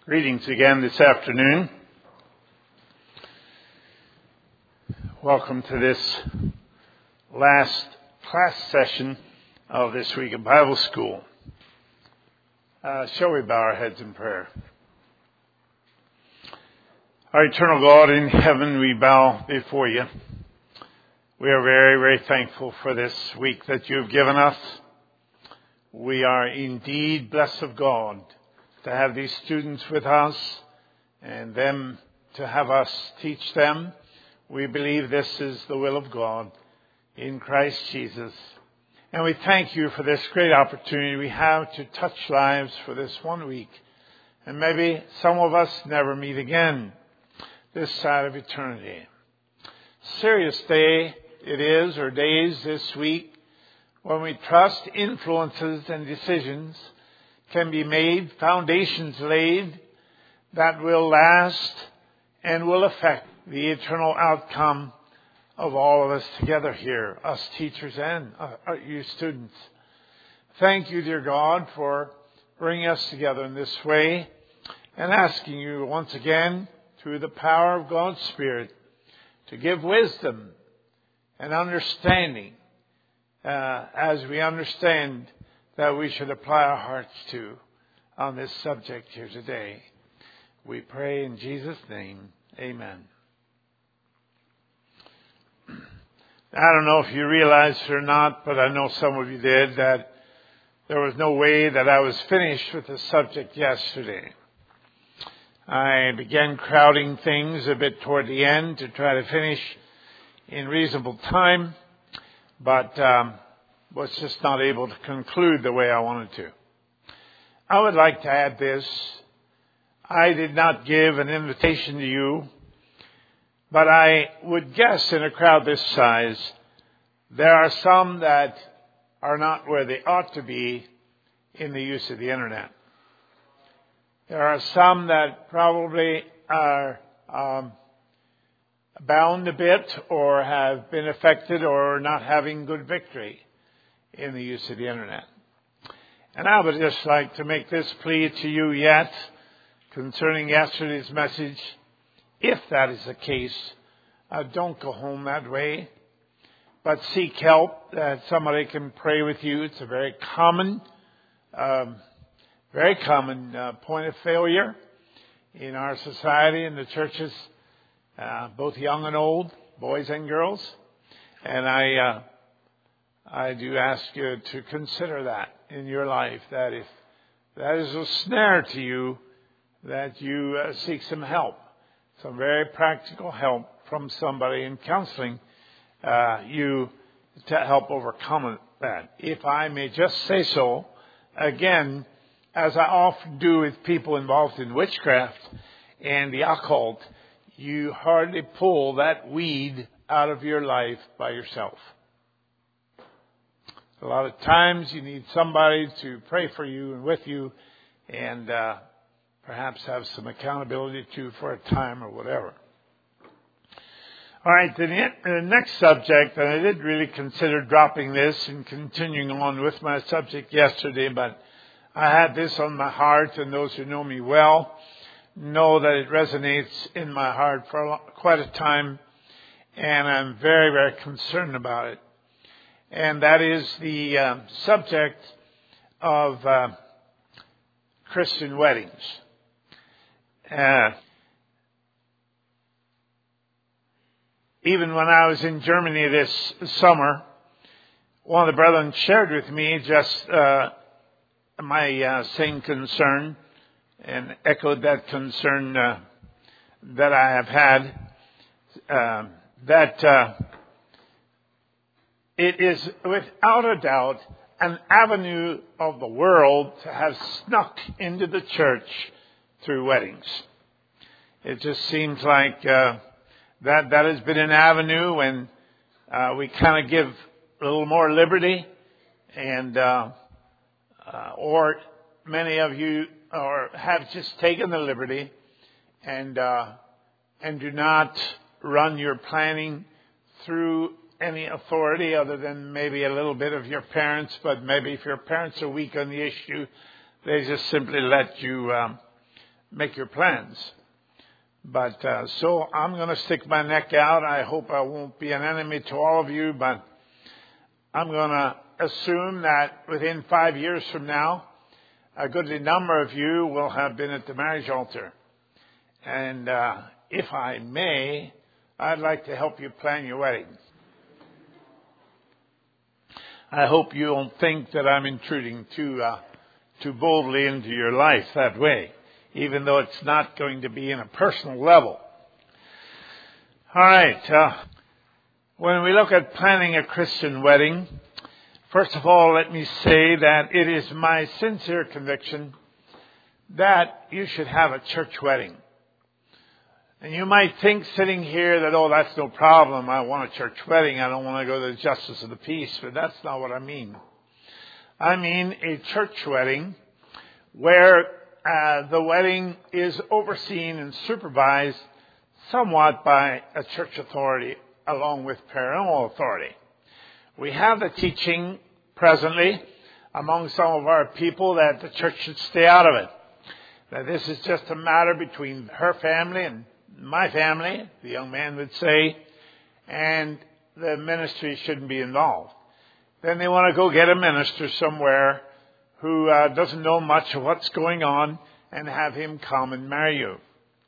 Greetings again this afternoon. Welcome to this last class session of this week of Bible school. Shall we bow our heads in prayer? Our eternal God in heaven, we bow before you. We are very, very thankful for this week that you have given us. We are indeed blessed of God to have these students with us and them to have us teach them. We believe this is the will of God in Christ Jesus. And we thank you for this great opportunity we have to touch lives for this 1 week. And maybe some of us never meet again this side of eternity. Serious day it is, or days this week, when we trust influences and decisions can be made, foundations laid that will last and will affect the eternal outcome of all of us together here, us teachers and you students. Thank you, dear God, for bringing us together in this way and asking you once again, through the power of God's Spirit, to give wisdom and understanding as we understand that we should apply our hearts to on this subject here today. We pray in Jesus' name. Amen. I don't know if you realized it or not, but I know some of you did, that there was no way that I was finished with the subject yesterday. I began crowding things a bit toward the end to try to finish in reasonable time, but was just not able to conclude the way I wanted to. I would like to add this. I did not give an invitation to you, but I would guess in a crowd this size, there are some that are not where they ought to be in the use of the internet. There are some that probably are bound a bit or have been affected or not having good victory in the use of the internet. And I would just like to make this plea to you yet concerning yesterday's message. If that is the case, don't go home that way, but seek help that somebody can pray with you. It's a very common point of failure in our society and the churches, both young and old, boys and girls. And I do ask you to consider that in your life, that if that is a snare to you, that you seek some help, some very practical help from somebody in counseling you to help overcome that. If I may just say so, again, as I often do with people involved in witchcraft and the occult, you hardly pull that weed out of your life by yourself. A lot of times you need somebody to pray for you and with you and perhaps have some accountability to for a time or whatever. All right, the next subject, and I did really consider dropping this and continuing on with my subject yesterday, but I had this on my heart, and those who know me well know that it resonates in my heart for quite a time, and I'm very, very concerned about it. And that is the subject of Christian weddings. Even when I was in Germany this summer, one of the brethren shared with me just my same concern and echoed that concern that I have had, that it is without a doubt an avenue of the world to have snuck into the church through weddings. It just seems like that has been an avenue when we kind of give a little more liberty, and or many of you have just taken the liberty and do not run your planning through any authority other than maybe a little bit of your parents, but maybe if your parents are weak on the issue, they just simply let you make your plans. But so I'm going to stick my neck out. I hope I won't be an enemy to all of you, but I'm going to assume that within 5 years from now, a goodly number of you will have been at the marriage altar. And if I may, I'd like to help you plan your wedding. I hope you don't think that I'm intruding too boldly into your life that way, even though it's not going to be in a personal level. All right. When we look at planning a Christian wedding, first of all, let me say that it is my sincere conviction that you should have a church wedding. And you might think sitting here that, oh, that's no problem. I want a church wedding. I don't want to go to the justice of the peace. But that's not what I mean. I mean a church wedding where the wedding is overseen and supervised somewhat by a church authority along with parental authority. We have the teaching presently among some of our people that the church should stay out of it. That this is just a matter between her family and my family, the young man would say, and the ministry shouldn't be involved. Then they want to go get a minister somewhere who doesn't know much of what's going on and have him come and marry you.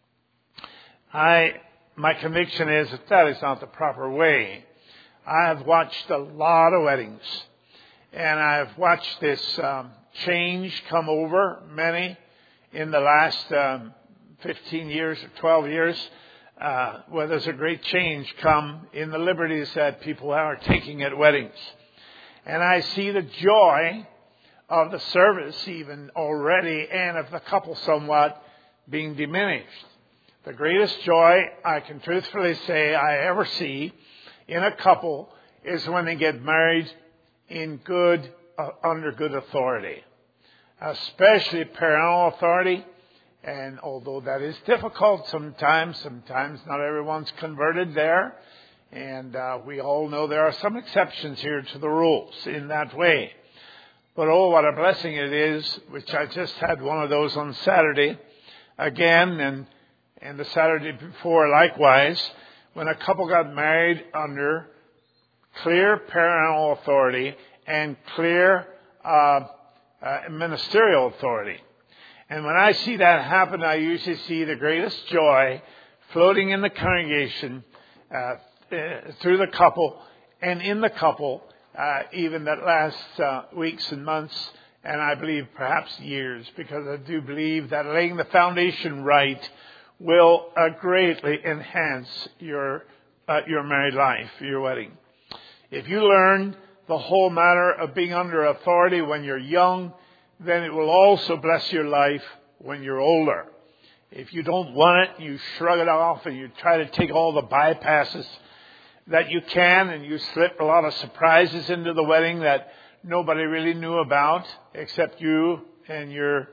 My conviction is that that is not the proper way. I have watched a lot of weddings, and I've watched this change come over many in the last 15 years or 12 years, where there's a great change come in the liberties that people are taking at weddings. And I see the joy of the service even already, and of the couple somewhat, being diminished. The greatest joy I can truthfully say I ever see in a couple is when they get married in under good authority, especially parental authority. And although that is difficult sometimes not everyone's converted there. And we all know there are some exceptions here to the rules in that way. But oh, what a blessing it is, which I just had one of those on Saturday again, and the Saturday before likewise, when a couple got married under clear parental authority and clear ministerial authority. And when I see that happen, I usually see the greatest joy floating in the congregation through the couple and in the couple, even that lasts weeks and months, and I believe perhaps years, because I do believe that laying the foundation right will greatly enhance your married life, your wedding. If you learn the whole matter of being under authority when you're young, then it will also bless your life when you're older. If you don't want it, you shrug it off and you try to take all the bypasses that you can, and you slip a lot of surprises into the wedding that nobody really knew about except you and your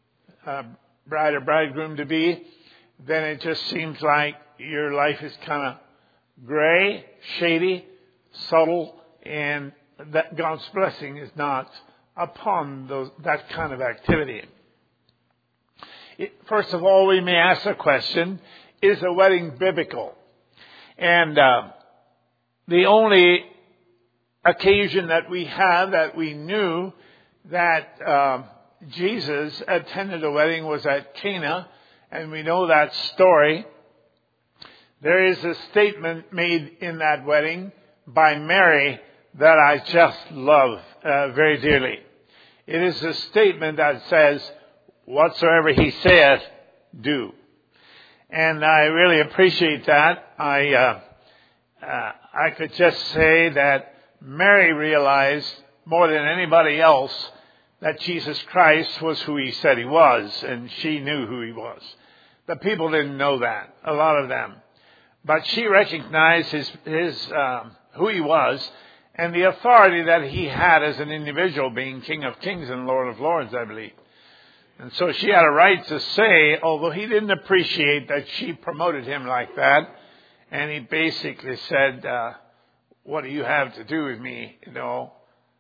bride or bridegroom to be, then it just seems like your life is kind of gray, shady, subtle, and that God's blessing is not upon that kind of activity. First of all, we may ask the question, is a wedding biblical? And the only occasion that we have that we knew that Jesus attended a wedding was at Cana, and we know that story. There is a statement made in that wedding by Mary that I just love very dearly. It is a statement that says, whatsoever he saith, do. And I really appreciate that. I could just say that Mary realized more than anybody else that Jesus Christ was who he said he was, and she knew who he was. The people didn't know that, a lot of them. But she recognized his who he was, and the authority that he had as an individual, being King of Kings and Lord of Lords, I believe. And so she had a right to say, although he didn't appreciate that she promoted him like that, and he basically said, what do you have to do with me,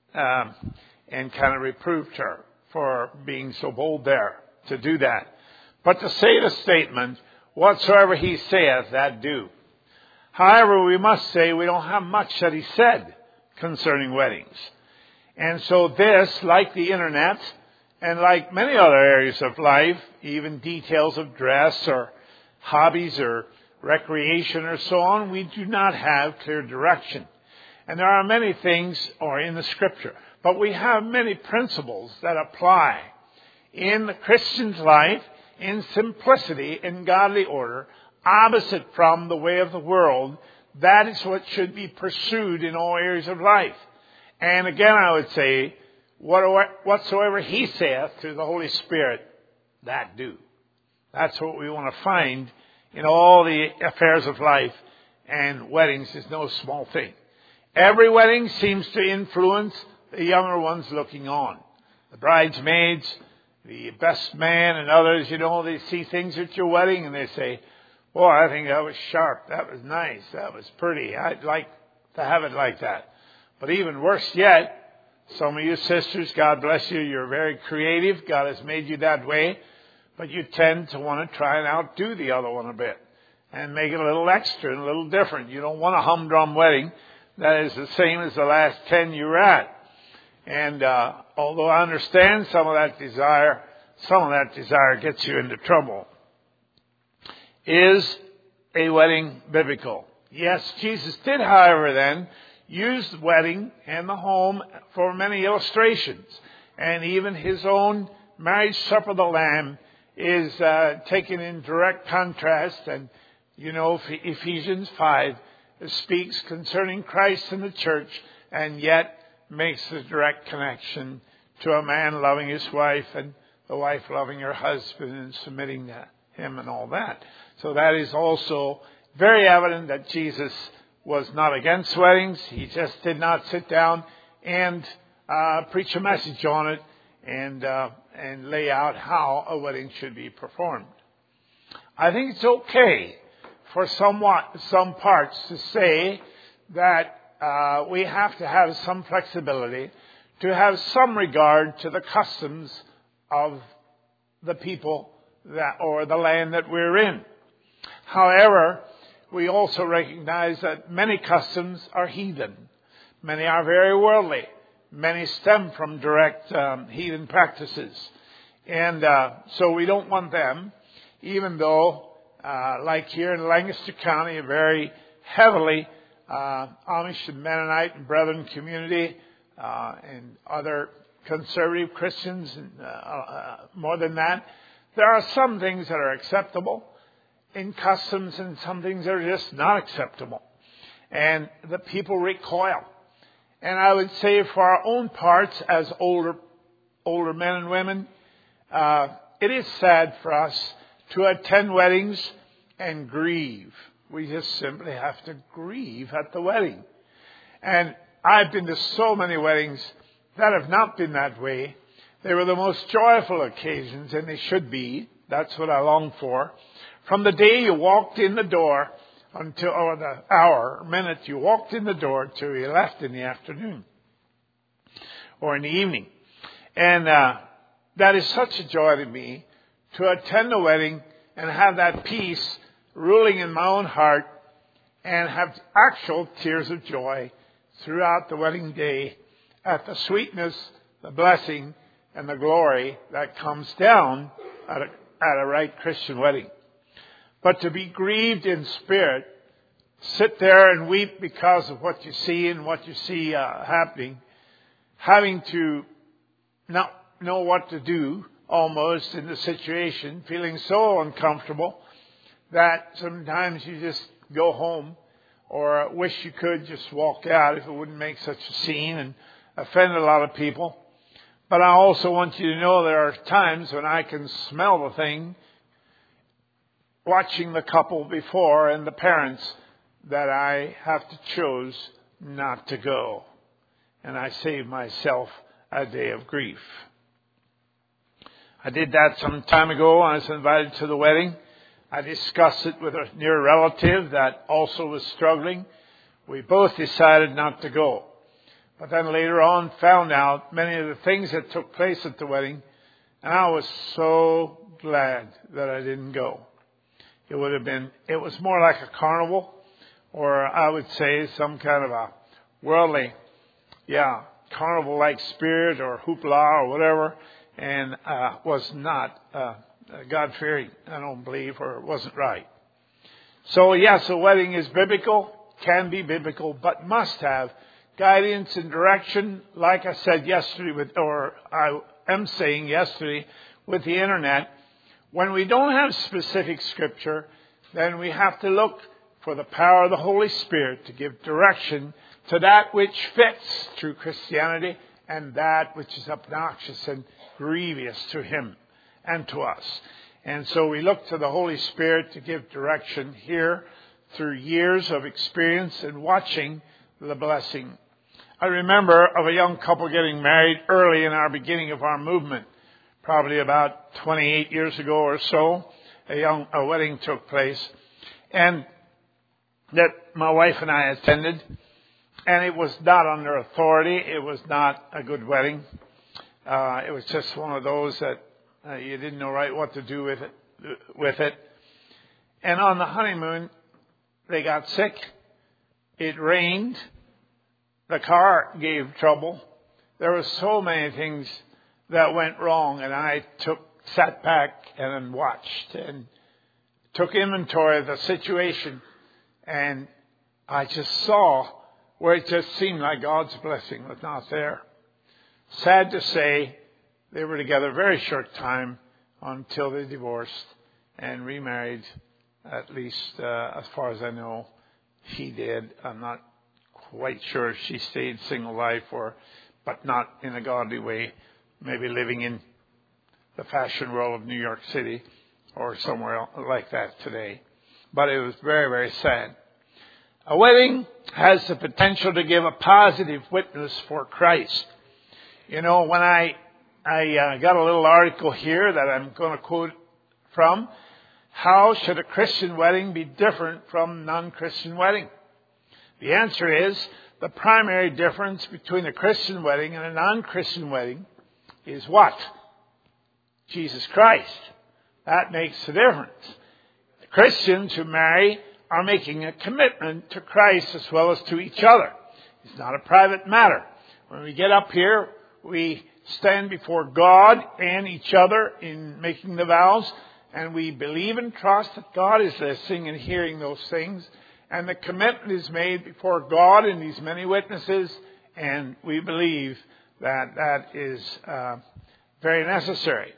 and kind of reproved her for being so bold there to do that. But to say the statement, whatsoever he saith, that do. However, we must say we don't have much that he said concerning weddings. And so this, like the internet, and like many other areas of life, even details of dress or hobbies or recreation or so on, we do not have clear direction. And there are many things in the Scripture, but we have many principles that apply in the Christian's life in simplicity, in godly order, opposite from the way of the world. That is what should be pursued in all areas of life. And again, I would say, whatsoever he saith through the Holy Spirit, that do. That's what we want to find in all the affairs of life. And weddings is no small thing. Every wedding seems to influence the younger ones looking on. The bridesmaids, the best man and others, they see things at your wedding and they say, "Boy, I think that was sharp. That was nice. That was pretty. I'd like to have it like that." But even worse yet, some of you sisters, God bless you, you're very creative. God has made you that way. But you tend to want to try and outdo the other one a bit and make it a little extra and a little different. You don't want a humdrum wedding that is the same as the last 10 you were at. And although I understand some of that desire gets you into trouble. Is a wedding biblical? Yes, Jesus did, however, then use the wedding and the home for many illustrations. And even his own marriage supper of the Lamb is taken in direct contrast. And, Ephesians 5 speaks concerning Christ and the church, and yet makes the direct connection to a man loving his wife and the wife loving her husband and submitting to him and all that. So that is also very evident that Jesus was not against weddings. He just did not sit down and preach a message on it and lay out how a wedding should be performed. I think it's okay for some parts to say that we have to have some flexibility, to have some regard to the customs of the people or the land that we're in. However, we also recognize that many customs are heathen. Many are very worldly. Many stem from direct heathen practices. And so we don't want them, even though, like here in Lancaster County, a very heavily Amish and Mennonite and Brethren community and other conservative Christians, and more than that, there are some things that are acceptable in customs and some things that are just not acceptable. And the people recoil. And I would say for our own parts as older men and women, it is sad for us to attend weddings and grieve. We just simply have to grieve at the wedding. And I've been to so many weddings that have not been that way. They were the most joyful occasions, and they should be. That's what I long for. From the day you walked in the door or the hour, minute you walked in the door till you left in the afternoon or in the evening. And that is such a joy to me to attend a wedding and have that peace ruling in my own heart and have actual tears of joy throughout the wedding day at the sweetness, the blessing, and the glory that comes down at a right Christian wedding. But to be grieved in spirit, sit there and weep because of what you see and what you see happening, having to not know what to do almost in the situation, feeling so uncomfortable that sometimes you just go home or wish you could just walk out if it wouldn't make such a scene and offend a lot of people. But I also want you to know there are times when I can smell the thing, watching the couple before and the parents, that I have to choose not to go. And I save myself a day of grief. I did that some time ago. I was invited to the wedding. I discussed it with a near relative that also was struggling. We both decided not to go. But then later on found out many of the things that took place at the wedding. And I was so glad that I didn't go. It was more like a carnival, or I would say some kind of a worldly, carnival-like spirit or hoopla or whatever, and was not God-fearing, I don't believe, or it wasn't right. So yes, a wedding is biblical, can be biblical, but must have guidance and direction, like I said yesterday, I am saying yesterday with the internet. When we don't have specific scripture, then we have to look for the power of the Holy Spirit to give direction to that which fits through Christianity and that which is obnoxious and grievous to Him and to us. And so we look to the Holy Spirit to give direction here through years of experience and watching the blessing. I remember of a young couple getting married early in our beginning of our movement. Probably about 28 years ago or so, a wedding took place, and that my wife and I attended, and it was not under authority. It was not a good wedding. It was just one of those that you didn't know right what to do with it. And on the honeymoon, they got sick. It rained. The car gave trouble. There were so many things that went wrong, and I sat back and watched and took inventory of the situation, and I just saw where it just seemed like God's blessing was not there. Sad to say, they were together a very short time until they divorced and remarried, at least as far as I know, he did. I'm not quite sure if she stayed single life but not in a godly way. Maybe living in the fashion world of New York City or somewhere like that today. But it was very, very sad. A wedding has the potential to give a positive witness for Christ. You know, when I got a little article here that I'm going to quote from, how should a Christian wedding be different from non-Christian wedding? The answer is, the primary difference between a Christian wedding and a non-Christian wedding is what? Jesus Christ. That makes the difference. The Christians who marry are making a commitment to Christ as well as to each other. It's not a private matter. When we get up here, we stand before God and each other in making the vows, and we believe and trust that God is listening and hearing those things, and the commitment is made before God and these many witnesses, and we believe that is very necessary.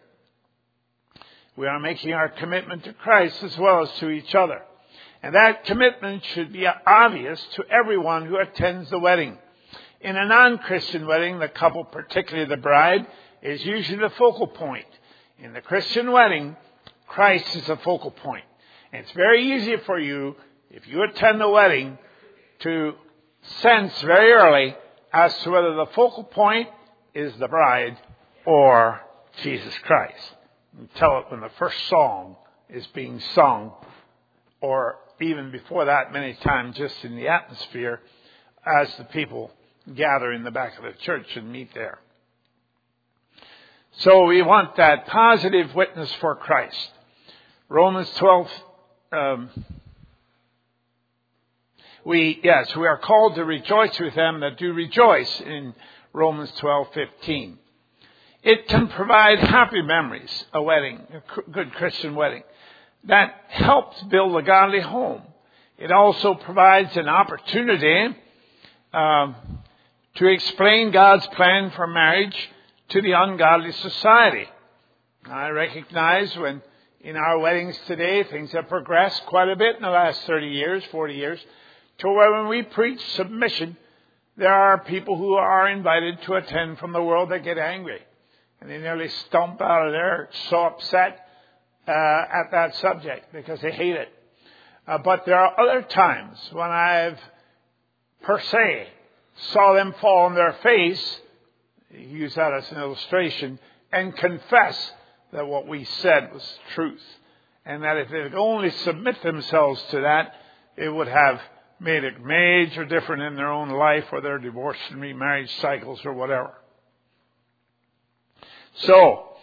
We are making our commitment to Christ as well as to each other. And that commitment should be obvious to everyone who attends the wedding. In a non-Christian wedding, the couple, particularly the bride, is usually the focal point. In the Christian wedding, Christ is the focal point. And it's very easy for you, if you attend the wedding, to sense very early as to whether the focal point is the bride or Jesus Christ. You tell it when the first song is being sung, or even before that, many times just in the atmosphere as the people gather in the back of the church and meet there. So we want that positive witness for Christ. Romans 12, we are called to rejoice with them that do rejoice in Romans 12:15. It can provide happy memories, a wedding, a good Christian wedding, that helps build a godly home. It also provides an opportunity to explain God's plan for marriage to the ungodly society. I recognize when in our weddings today, things have progressed quite a bit in the last 30 years, 40 years, to where when we preach submission, there are people who are invited to attend from the world that get angry. And they nearly stomp out of there, so upset at that subject because they hate it. But there are other times when I've, per se, saw them fall on their face, use that as an illustration, and confess that what we said was truth. And that if they would only submit themselves to that, it would have made a major difference in their own life or their divorce and remarriage cycles or whatever. So,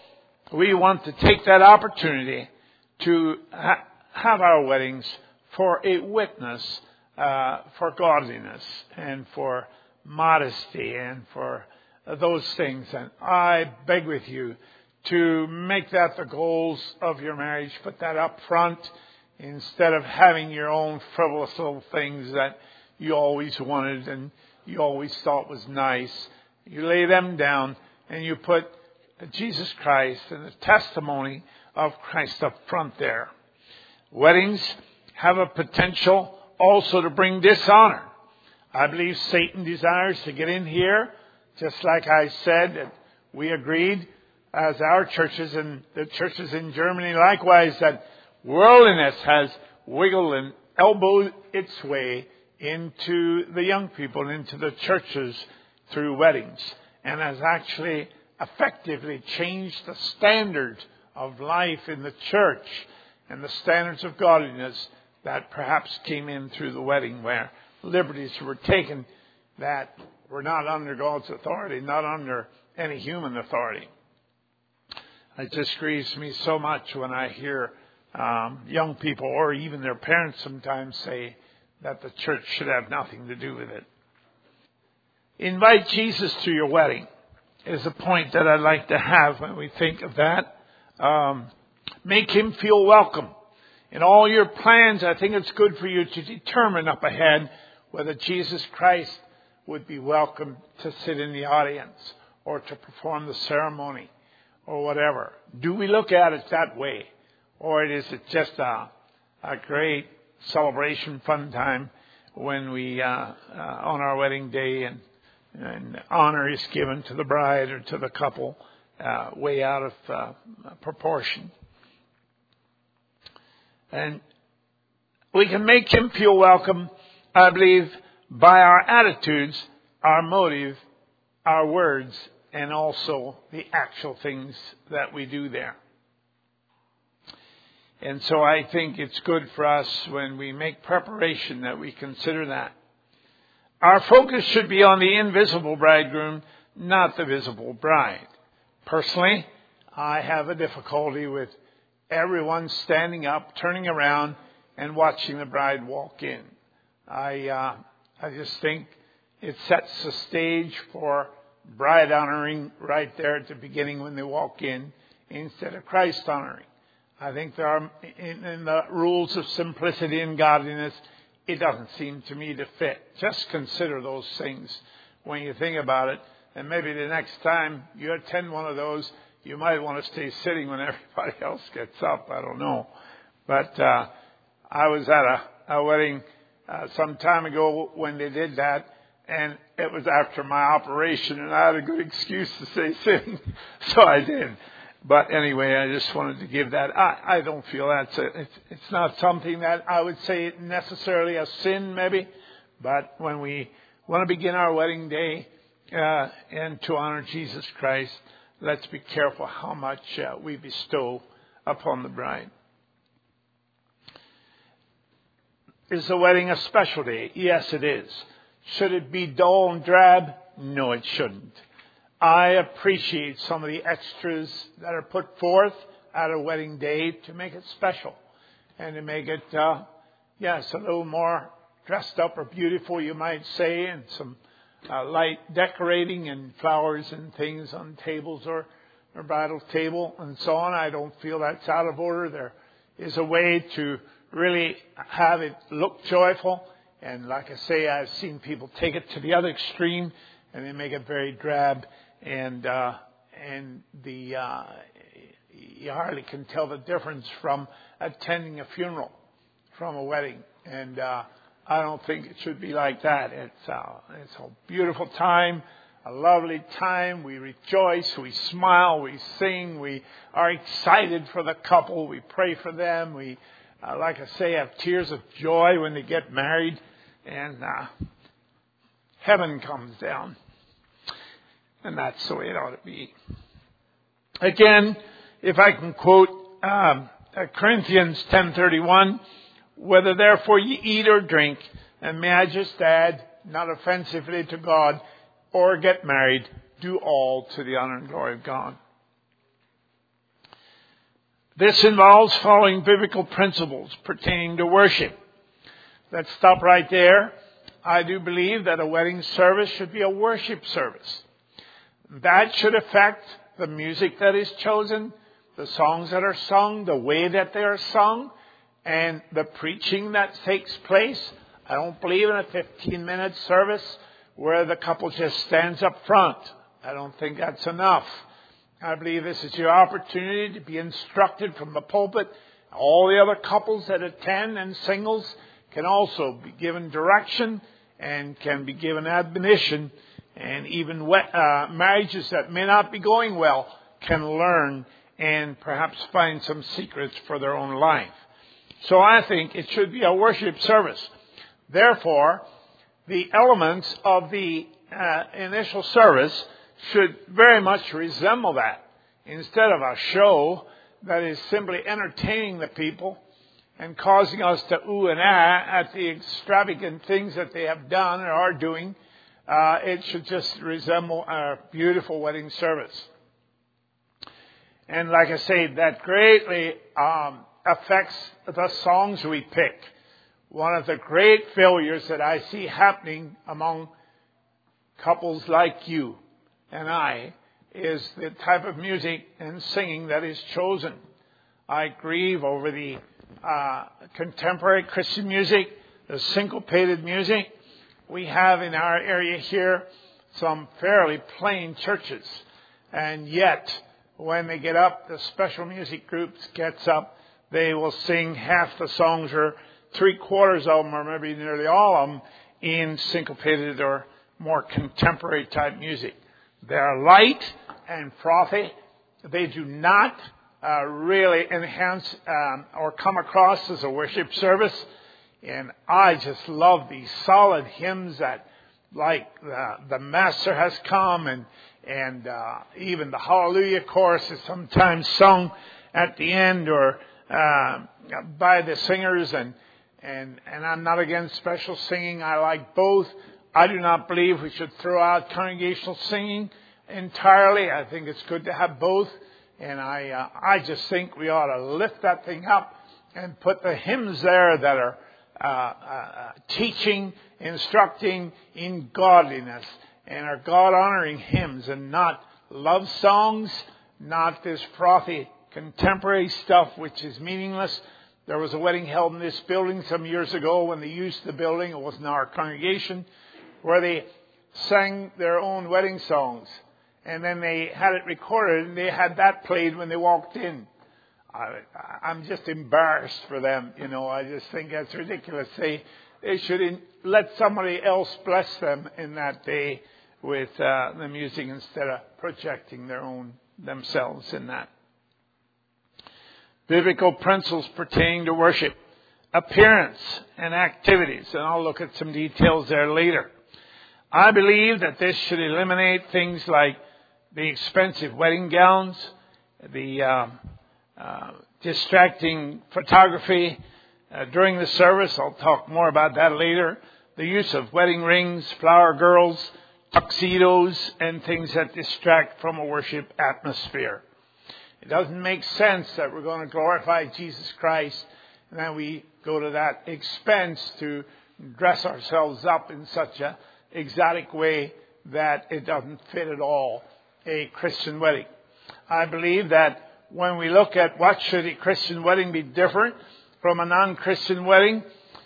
we want to take that opportunity to have our weddings for a witness for godliness and for modesty and for those things. And I beg with you to make that the goals of your marriage. Put that up front instead of having your own frivolous little things that you always wanted and you always thought was nice. You lay them down and you put Jesus Christ and the testimony of Christ up front there. Weddings have a potential also to bring dishonor. I believe Satan desires to get in here, just like I said, that we agreed as our churches and the churches in Germany likewise, that worldliness has wiggled and elbowed its way into the young people, into the churches through weddings, and has actually effectively changed the standard of life in the church and the standards of godliness that perhaps came in through the wedding, where liberties were taken that were not under God's authority, not under any human authority. It just grieves me so much when I hear young people or even their parents sometimes say that the church should have nothing to do with it. Invite Jesus to your wedding is a point that I'd like to have when we think of that. Make him feel welcome. In all your plans, I think it's good for you to determine up ahead whether Jesus Christ would be welcome to sit in the audience or to perform the ceremony or whatever. Do we look at it that way? Or is it just a great celebration, fun time when we, on our wedding day, and honor is given to the bride or to the couple way out of proportion? And we can make him feel welcome, I believe, by our attitudes, our motive, our words, and also the actual things that we do there. And so I think it's good for us when we make preparation that we consider that. Our focus should be on the invisible bridegroom, not the visible bride. Personally, I have a difficulty with everyone standing up, turning around, and watching the bride walk in. I just think it sets the stage for bride honoring right there at the beginning when they walk in, instead of Christ honoring. I think there are, in the rules of simplicity and godliness, it doesn't seem to me to fit. Just consider those things when you think about it. And maybe the next time you attend one of those, you might want to stay sitting when everybody else gets up. I don't know. But I was at a wedding some time ago when they did that. And it was after my operation. And I had a good excuse to stay sitting. So I did. But anyway, I just wanted to give that. I don't feel it's not something that I would say necessarily a sin, maybe. But when we want to begin our wedding day and to honor Jesus Christ, let's be careful how much we bestow upon the bride. Is the wedding a special day? Yes, it is. Should it be dull and drab? No, it shouldn't. I appreciate some of the extras that are put forth at a wedding day to make it special and to make it, a little more dressed up or beautiful, you might say, and some light decorating and flowers and things on tables or bridal table and so on. I don't feel that's out of order. There is a way to really have it look joyful. And like I say, I've seen people take it to the other extreme and they make it very drab. And you hardly can tell the difference from attending a funeral from a wedding. And I don't think it should be like that. It's a beautiful time, a lovely time. We rejoice, we smile, we sing, we are excited for the couple. We pray for them. We, like I say, have tears of joy when they get married, and heaven comes down. And that's the way it ought to be. Again, if I can quote Corinthians 10:31, whether therefore ye eat or drink, and may I just add, not offensively to God, or get married, do all to the honor and glory of God. This involves following biblical principles pertaining to worship. Let's stop right there. I do believe that a wedding service should be a worship service. That should affect the music that is chosen, the songs that are sung, the way that they are sung, and the preaching that takes place. I don't believe in a 15-minute service where the couple just stands up front. I don't think that's enough. I believe this is your opportunity to be instructed from the pulpit. All the other couples that attend and singles can also be given direction and can be given admonition. And even marriages that may not be going well can learn and perhaps find some secrets for their own life. So I think it should be a worship service. Therefore, the elements of the initial service should very much resemble that. Instead of a show that is simply entertaining the people and causing us to ooh and ah at the extravagant things that they have done or are doing, it should just resemble a beautiful wedding service. And like I say, that greatly affects the songs we pick. One of the great failures that I see happening among couples like you and I is the type of music and singing that is chosen. I grieve over the contemporary Christian music, the syncopated music. We have in our area here some fairly plain churches. And yet, when they get up, the special music groups gets up, they will sing half the songs or 3/4 of them or maybe nearly all of them in syncopated or more contemporary type music. They are light and frothy. They do not really enhance or come across as a worship service. And I just love these solid hymns that, like the Master has come, and even the Hallelujah chorus is sometimes sung at the end or by the singers. And I'm not against special singing. I like both. I do not believe we should throw out congregational singing entirely. I think it's good to have both. And I just think we ought to lift that thing up and put the hymns there that are teaching, instructing in godliness and are God-honoring hymns and not love songs, not this frothy contemporary stuff which is meaningless. There was a wedding held in this building some years ago when they used the building. It wasn't our congregation, where they sang their own wedding songs. And then they had it recorded, and they had that played when they walked in. I'm just embarrassed for them. You know, I just think that's ridiculous. They should let somebody else bless them in that day with the music instead of projecting their own themselves in that. Biblical principles pertaining to worship, appearance, and activities. And I'll look at some details there later. I believe that this should eliminate things like the expensive wedding gowns, the distracting photography during the service. I'll talk more about that later. The use of wedding rings, flower girls, tuxedos, and things that distract from a worship atmosphere. It doesn't make sense that we're going to glorify Jesus Christ and then we go to that expense to dress ourselves up in such an exotic way that it doesn't fit at all a Christian wedding. I believe that when we look at what should a Christian wedding be different from a non-Christian wedding,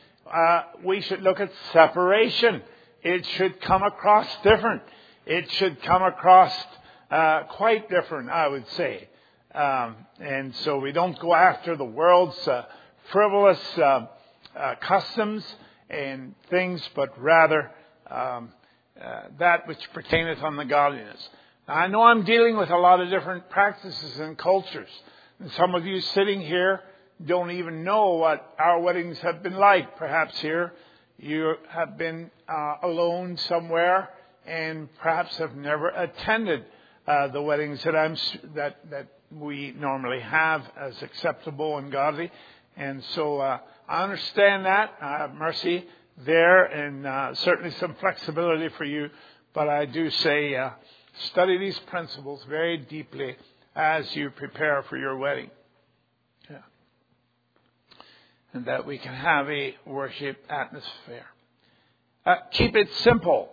we should look at separation. It should come across different. It should come across quite different, I would say. And so we don't go after the world's frivolous customs and things, but rather that which pertaineth on the godliness. Now, I know I'm dealing with a lot of different practices and cultures. And some of you sitting here don't even know what our weddings have been like. Perhaps here you have been alone somewhere and perhaps have never attended the weddings that we normally have as acceptable and godly. And so I understand that. I have mercy there and certainly some flexibility for you. But I do say study these principles very deeply as you prepare for your wedding. and that we can have a worship atmosphere. Keep it simple.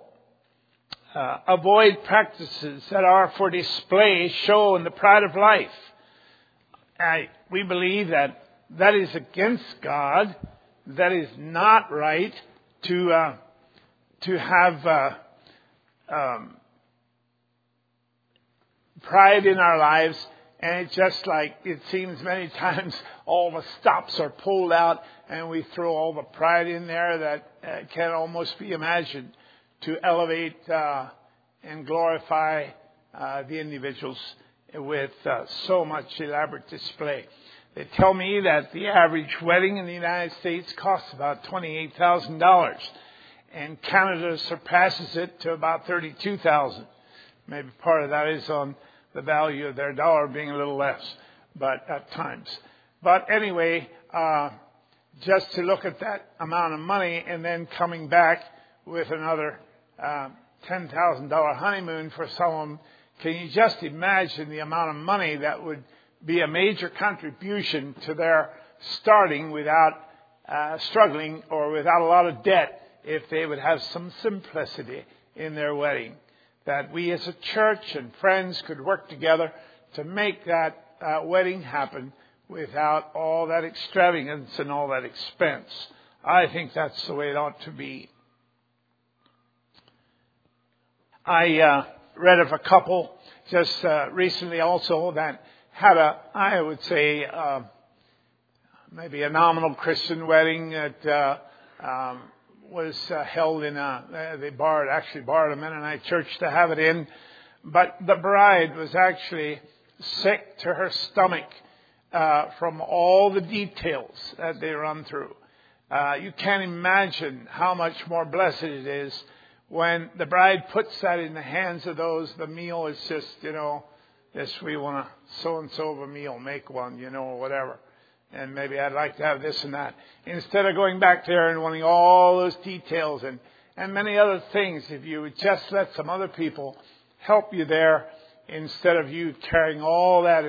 Avoid practices that are for display, show, and the pride of life. We believe that is against God. That is not right to have pride in our lives. And it's just like it seems many times all the stops are pulled out and we throw all the pride in there that can almost be imagined to elevate and glorify the individuals with so much elaborate display. They tell me that the average wedding in the United States costs about $28,000, and Canada surpasses it to about $32,000. Maybe part of that is on the value of their dollar being a little less, but at times. But anyway, just to look at that amount of money and then coming back with another $10,000 honeymoon for someone, can you just imagine the amount of money that would be a major contribution to their starting without struggling or without a lot of debt if they would have some simplicity in their wedding? That we as a church and friends could work together to make that wedding happen without all that extravagance and all that expense. I think that's the way it ought to be. I read of a couple just recently also that had I would say, maybe a nominal Christian wedding that was held in they borrowed a Mennonite church to have it in. But the bride was actually sick to her stomach from all the details that they run through. You can't imagine how much more blessed it is when the bride puts that in the hands of those. The meal is just, this we want a so-and-so of a meal, make one, or whatever. And maybe I'd like to have this and that. Instead of going back there and wanting all those details and many other things, if you would just let some other people help you there instead of you carrying all that,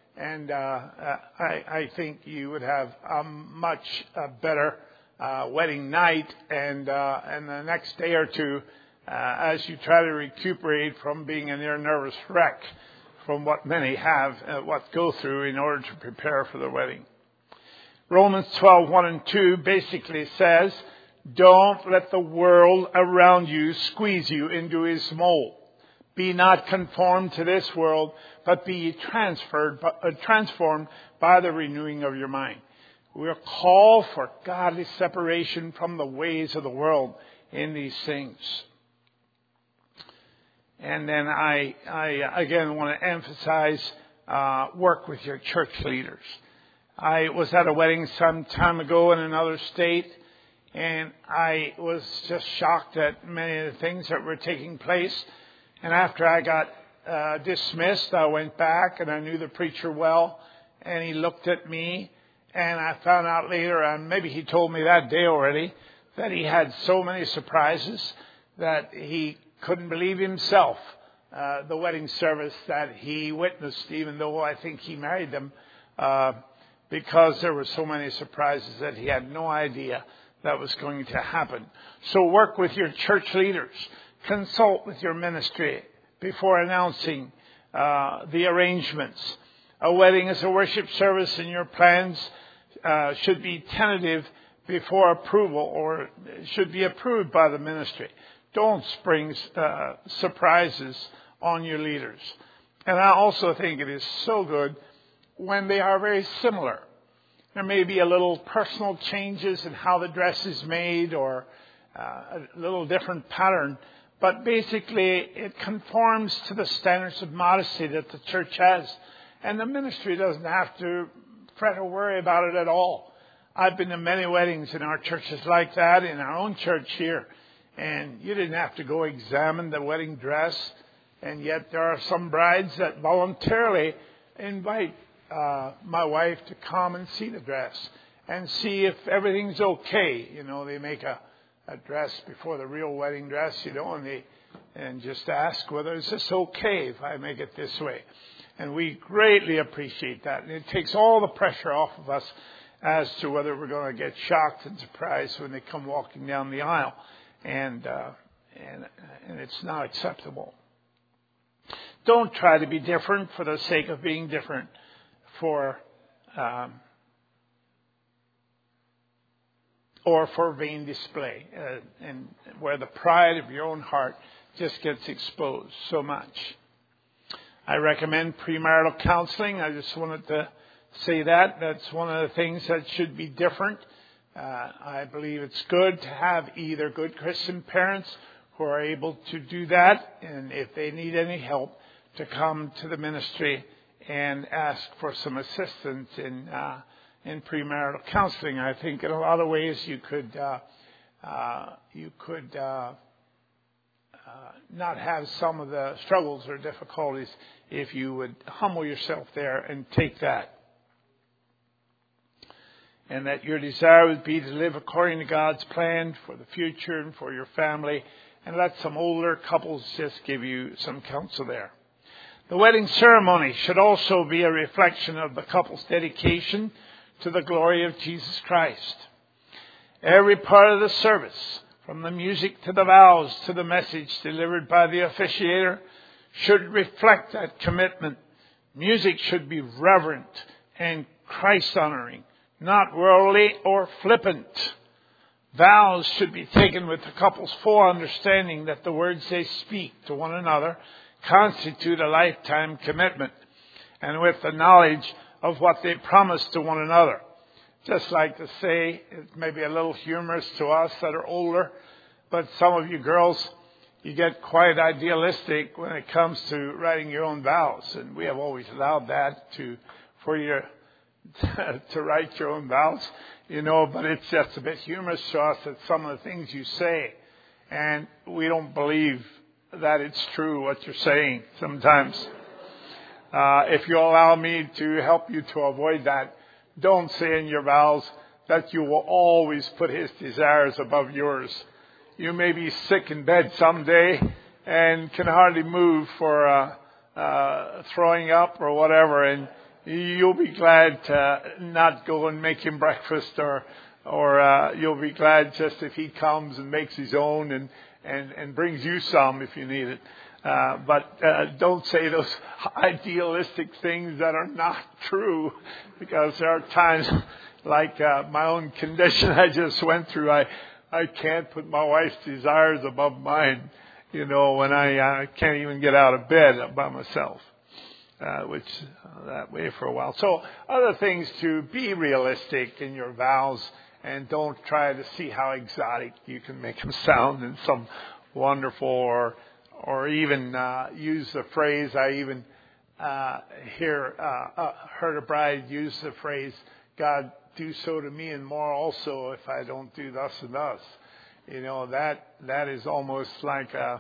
I think you would have a much better wedding night and the next day or two as you try to recuperate from being a near nervous wreck from what many have, what go through in order to prepare for the wedding. Romans 12:1 and 2 basically says, don't let the world around you squeeze you into his mold. Be not conformed to this world, but be transformed by the renewing of your mind. We are called for godly separation from the ways of the world in these things. And then I again want to emphasize work with your church leaders. I was at a wedding some time ago in another state, and I was just shocked at many of the things that were taking place. And after I got dismissed, I went back, and I knew the preacher well, and he looked at me, and I found out later, and maybe he told me that day already, that he had so many surprises that he couldn't believe himself, the wedding service that he witnessed, even though I think he married them, because there were so many surprises that he had no idea that was going to happen. So work with your church leaders. Consult with your ministry before announcing the arrangements. A wedding is a worship service, and your plans should be tentative before approval, or should be approved by the ministry. Don't spring surprises on your leaders. And I also think it is so good when they are very similar. There may be a little personal changes in how the dress is made or a little different pattern, but basically it conforms to the standards of modesty that the church has. And the ministry doesn't have to fret or worry about it at all. I've been to many weddings in our churches like that, in our own church here. And you didn't have to go examine the wedding dress. And yet there are some brides that voluntarily invite my wife to come and see the dress and see if everything's okay. They make a dress before the real wedding dress, and just ask whether it's just okay if I make it this way. And we greatly appreciate that. And it takes all the pressure off of us as to whether we're going to get shocked and surprised when they come walking down the aisle. And it's not acceptable. Don't try to be different for the sake of being different, or for vain display, and where the pride of your own heart just gets exposed so much. I recommend premarital counseling. I just wanted to say that. That's one of the things that should be different. I believe it's good to have either good Christian parents who are able to do that, and if they need any help, to come to the ministry and ask for some assistance in premarital counseling. I think in a lot of ways you could not have some of the struggles or difficulties if you would humble yourself there and take that. And that your desire would be to live according to God's plan for the future and for your family. And let some older couples just give you some counsel there. The wedding ceremony should also be a reflection of the couple's dedication to the glory of Jesus Christ. Every part of the service, from the music to the vows to the message delivered by the officiator, should reflect that commitment. Music should be reverent and Christ-honoring, not worldly or flippant. Vows should be taken with the couple's full understanding that the words they speak to one another constitute a lifetime commitment, and with the knowledge of what they promise to one another. Just like to say, it may be a little humorous to us that are older, but some of you girls, you get quite idealistic when it comes to writing your own vows, and we have always allowed that for you to write your own vows, but it's just a bit humorous to us that some of the things you say, and we don't believe that it's true what you're saying sometimes. If you allow me to help you to avoid that, don't say in your vows that you will always put his desires above yours. You may be sick in bed someday and can hardly move for throwing up or whatever, and you'll be glad to not go and make him breakfast, or you'll be glad just if he comes and makes his own and brings you some if you need it. But don't say those idealistic things that are not true, because there are times like my own condition I just went through. I can't put my wife's desires above mine, when I can't even get out of bed by myself, which that way for a while. So other things, to be realistic in your vows, and don't try to see how exotic you can make them sound in some wonderful or even use the phrase. I even heard a bride use the phrase, "God, do so to me and more also if I don't do thus and thus." That is almost like a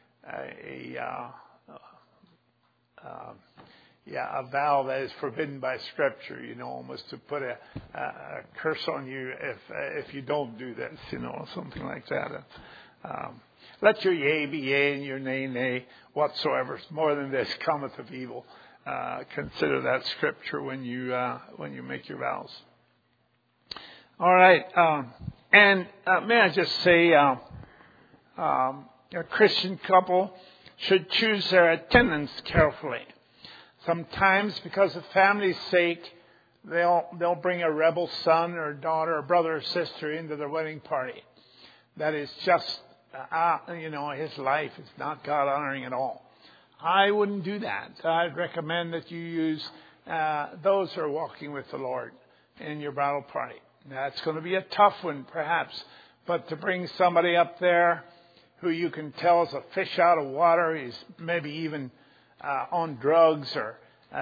vow that is forbidden by Scripture. Almost to put a curse on you if you don't do this. Something like that. Let your yea be yea and your nay nay. Whatsoever more than this cometh of evil. Consider that Scripture when you make your vows. All right, and may I just say, a Christian couple should choose their attendants carefully. Sometimes, because of family's sake, they'll bring a rebel son or daughter or brother or sister into their wedding party. That is just, his life is not God honoring at all. I wouldn't do that. I'd recommend that you use those who are walking with the Lord in your bridal party. That's going to be a tough one, perhaps, but to bring somebody up there who you can tell is a fish out of water, he's maybe even on drugs or,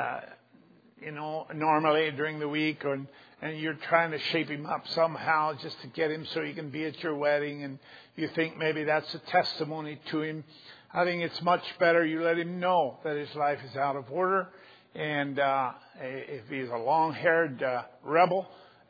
normally during the week, and you're trying to shape him up somehow just to get him so he can be at your wedding, and you think maybe that's a testimony to him. I think it's much better you let him know that his life is out of order, and if he's a long-haired rebel,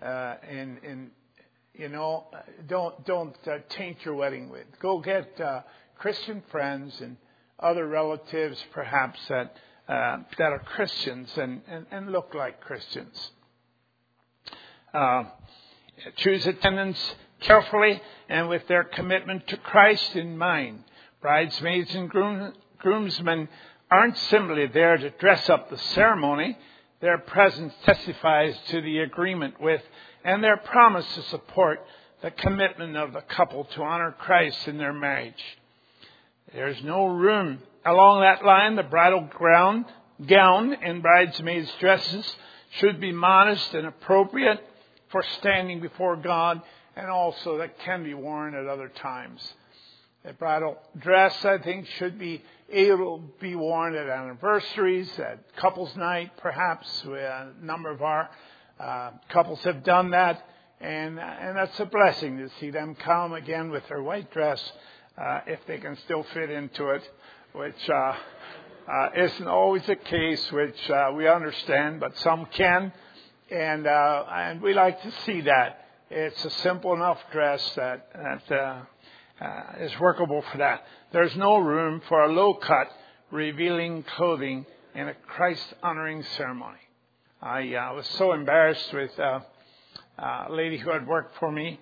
don't taint your wedding with. Go get Christian friends and other relatives, perhaps that are Christians and look like Christians. choose attendants carefully and with their commitment to Christ in mind. Bridesmaids and groomsmen aren't simply there to dress up the ceremony. Their presence testifies to the agreement with and their promise to support the commitment of the couple to honor Christ in their marriage. There's no room along that line. The bridal gown and bridesmaids' dresses should be modest and appropriate for standing before God, and also that can be worn at other times. The bridal dress, I think, should be able to be worn at anniversaries, at couples' night, perhaps. A number of our couples have done that, and that's a blessing to see them come again with their white dress, if they can still fit into it, which isn't always the case, which we understand, but some can, and we like to see that. It's a simple enough dress that is workable for that. There's no room for a low-cut, revealing clothing in a Christ-honoring ceremony. I was so embarrassed with a lady who had worked for me,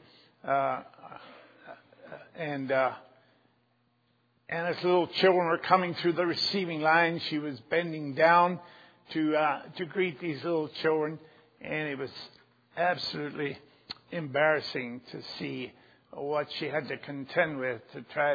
and as little children were coming through the receiving line, she was bending down to greet these little children, and it was absolutely embarrassing to see what she had to contend with to try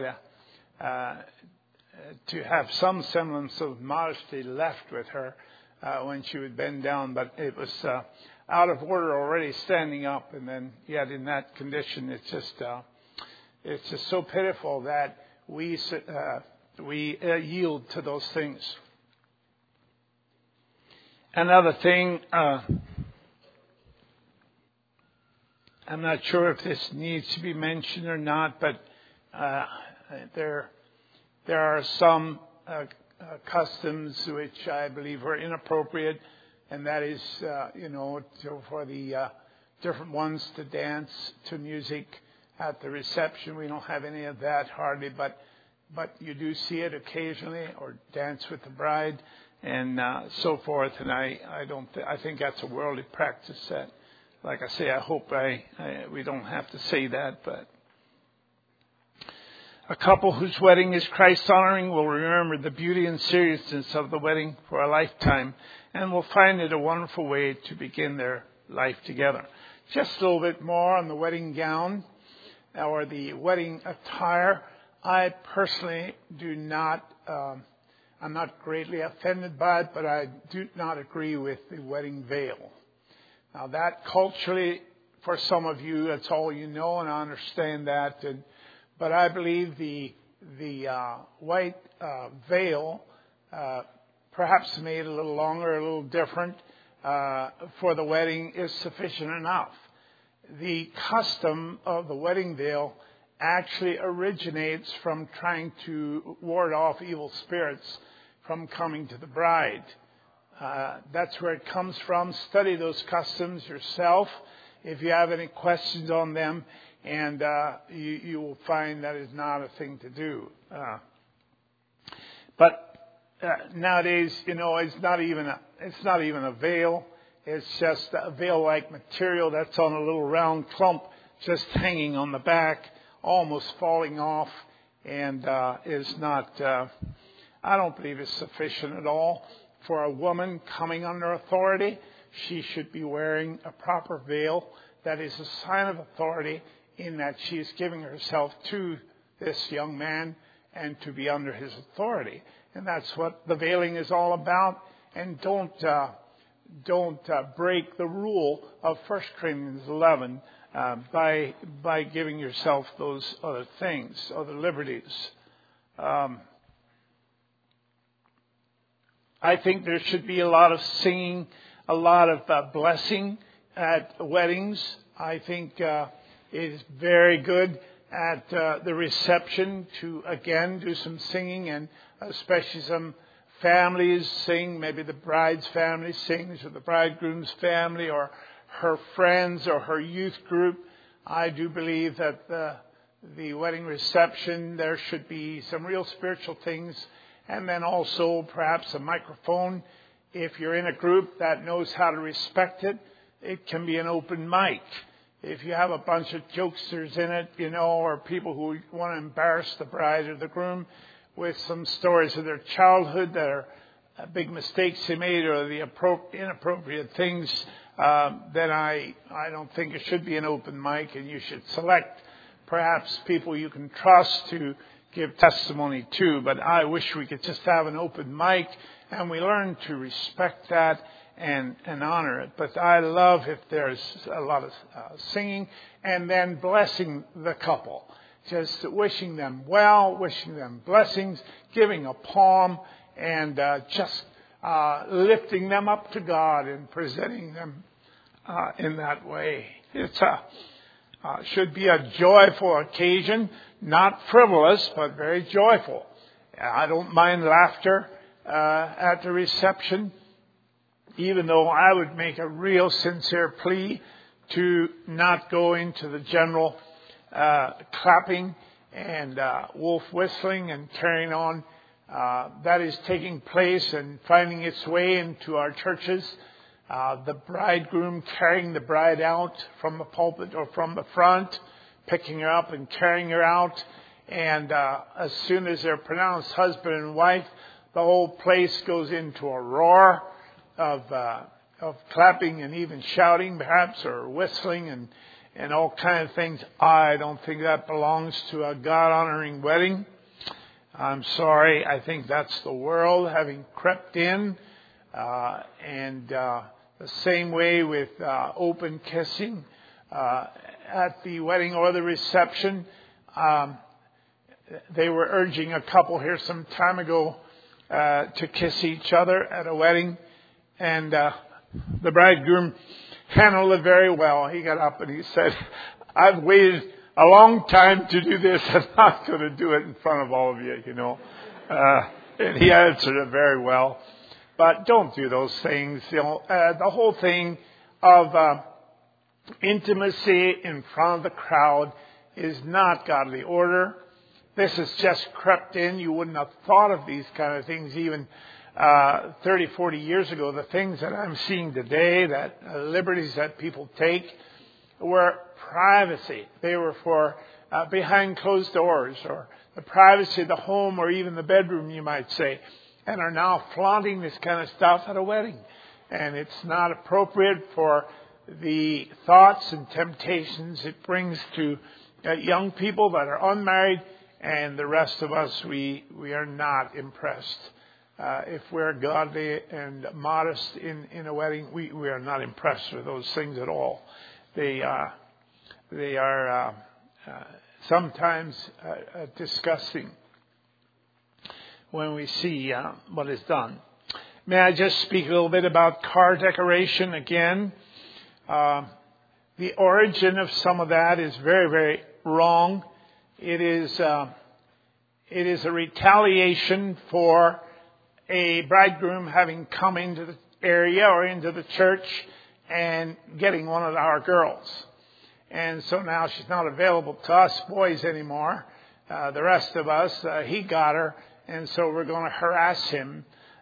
to have some semblance of modesty left with her when she would bend down. But it was out of order already standing up, and then yet in that condition, it's just so pitiful that we yield to those things. Another thing, I'm not sure if this needs to be mentioned or not, but there are some customs which I believe are inappropriate, and that is, for the different ones to dance to music at the reception. We don't have any of that hardly, but you do see it occasionally, or dance with the bride and so forth. And I think that's a worldly practice that, like I say, I hope we don't have to say that. But a couple whose wedding is Christ-honoring will remember the beauty and seriousness of the wedding for a lifetime, and will find it a wonderful way to begin their life together. Just a little bit more on the wedding gown or the wedding attire. I personally I'm not greatly offended by it, but I do not agree with the wedding veil. Now that culturally, for some of you, that's all you know, and I understand that. But I believe the white veil, perhaps made a little longer, a little different, for the wedding is sufficient enough. The custom of the wedding veil actually originates from trying to ward off evil spirits from coming to the bride. That's where it comes from. Study those customs yourself if you have any questions on them, and you will find that is not a thing to do. But nowadays, it's not even a veil. It's just a veil-like material that's on a little round clump, just hanging on the back, almost falling off, and is not. I don't believe it's sufficient at all for a woman coming under authority. She should be wearing a proper veil that is a sign of authority, in that she is giving herself to this young man and to be under his authority. And that's what the veiling is all about. And don't break the rule of 1 Corinthians 11 by giving yourself those other things, other liberties. I think there should be a lot of singing, a lot of blessing at weddings. I think it is very good at the reception to, again, do some singing, and especially some families sing. Maybe the bride's family sings, or the bridegroom's family, or her friends, or her youth group. I do believe that the wedding reception, there should be some real spiritual things, and then also perhaps a microphone if you're in a group that knows how to respect it. it can be an open mic. If you have a bunch of jokesters in it, or people who want to embarrass the bride or the groom with some stories of their childhood that are big mistakes they made or the inappropriate things, then I don't think it should be an open mic, and you should select perhaps people you can trust to give testimony to. But I wish we could just have an open mic, and we learn to respect that and honor it. But I love if there's a lot of singing and then blessing the couple. Just wishing them well, wishing them blessings, giving a palm, and just lifting them up to God and presenting them in that way. It's should be a joyful occasion, not frivolous, but very joyful. I don't mind laughter at the reception, even though I would make a real sincere plea to not go into the general clapping and wolf whistling and carrying on that is taking place and finding its way into our churches. The bridegroom carrying the bride out from the pulpit or from the front, picking her up and carrying her out. And as soon as they're pronounced husband and wife, the whole place goes into a roar of clapping and even shouting, perhaps, or whistling and all kinds of things. I don't think that belongs to a God-honoring wedding. I'm sorry. I think that's the world having crept in. And the same way with open kissing at the wedding or the reception. They were urging a couple here some time ago to kiss each other at a wedding. And the bridegroom handled it very well. He got up and he said, I've waited a long time to do this. I'm not going to do it in front of all of you, and he answered it very well. But don't do those things. The whole thing of intimacy in front of the crowd is not godly order. This has just crept in. You wouldn't have thought of these kind of things even 30, 40 years ago. The things that I'm seeing today, that liberties that people take, were privacy. They were for behind closed doors, or the privacy of the home, or even the bedroom, you might say, and are now flaunting this kind of stuff at a wedding. And it's not appropriate for the thoughts and temptations it brings to young people that are unmarried, and the rest of us, we are not impressed. If we're godly and modest in a wedding, we are not impressed with those things at all. They are sometimes disgusting when we see what is done. May I just speak a little bit about car decoration again? The origin of some of that is very, very wrong. It is a retaliation for a bridegroom having come into the area or into the church and getting one of our girls. And so now she's not available to us boys anymore. The rest of us, he got her, and so we're going to harass him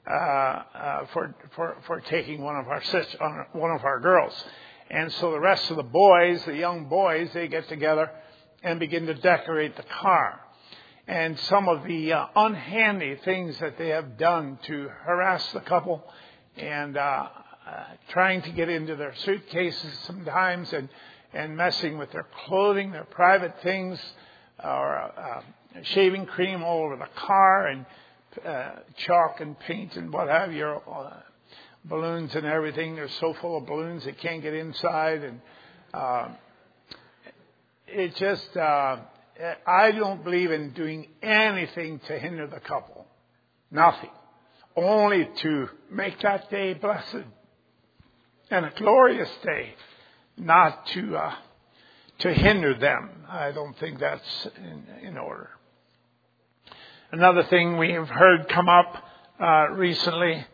for taking one of our girls. And so the rest of the boys, the young boys, they get together and begin to decorate the car. And some of the unhandy things that they have done to harass the couple and trying to get into their suitcases sometimes and messing with their clothing, their private things, or shaving cream all over the car and chalk and paint and what have you, balloons and everything. They're so full of balloons they can't get inside. And it just... I don't believe in doing anything to hinder the couple. Nothing. Only to make that day blessed and a glorious day, not to hinder them. I don't think that's in order. Another thing we have heard come up recently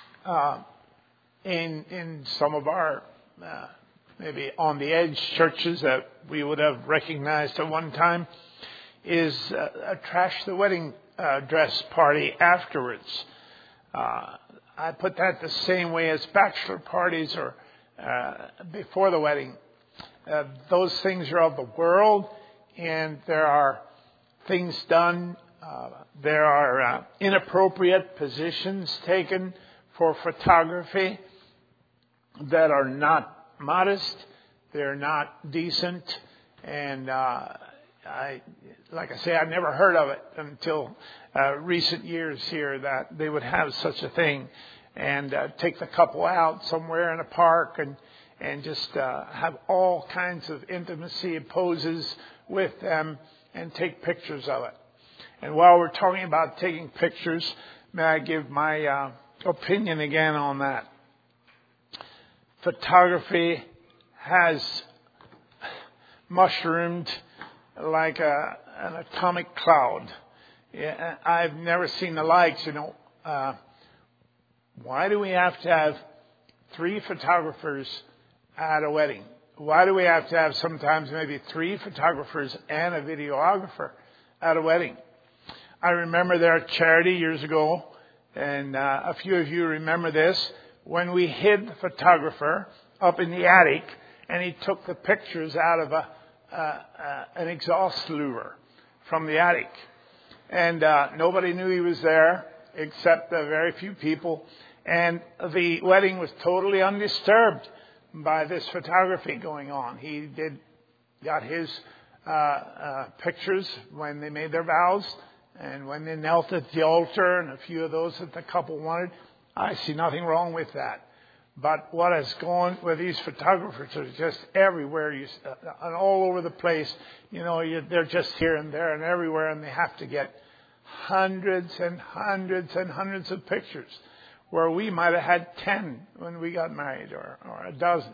in some of our maybe on the edge churches that we would have recognized at one time is a trash the wedding dress party afterwards. I put that the same way as bachelor parties or before the wedding. Those things are of the world, and there are things done. There are inappropriate positions taken for photography that are not modest. They're not decent. And I never heard of it until recent years here, that they would have such a thing and take the couple out somewhere in a park and just have all kinds of intimacy poses with them and take pictures of it. And while we're talking about taking pictures, may I give my opinion again on that? Photography has mushroomed like an atomic cloud. I've never seen the likes, Why do we have to have 3 photographers at a wedding? Why do we have to have sometimes maybe 3 photographers and a videographer at a wedding? I remember there at Charity years ago, and a few of you remember this, when we hid the photographer up in the attic and he took the pictures out of an exhaust louver from the attic. And nobody knew he was there except a very few people. And the wedding was totally undisturbed by this photography going on. He got his pictures when they made their vows and when they knelt at the altar, and a few of those that the couple wanted. I see nothing wrong with that. But what has gone with these photographers are just everywhere, and all over the place. They're just here and there and everywhere, and they have to get hundreds and hundreds and hundreds of pictures, where we might have had 10 when we got married, or a dozen.